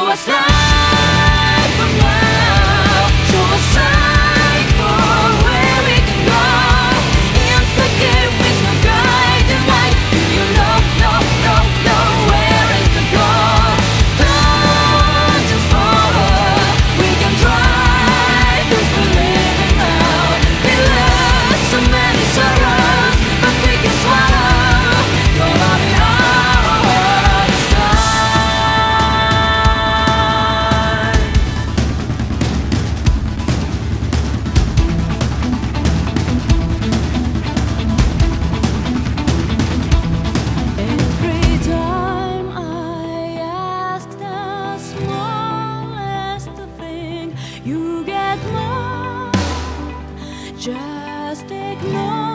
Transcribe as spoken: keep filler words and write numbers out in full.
us light from now. Show us sight for where we can go. In the gate with no guiding light. Do you know, know, know, know where is the goal? Don't just follow. We can try, 'cause we're living now. We lost so many sorrows, but we can swallow. Gonna be alright this time. Every time I ask the smallest thing, you get more. Just ignore.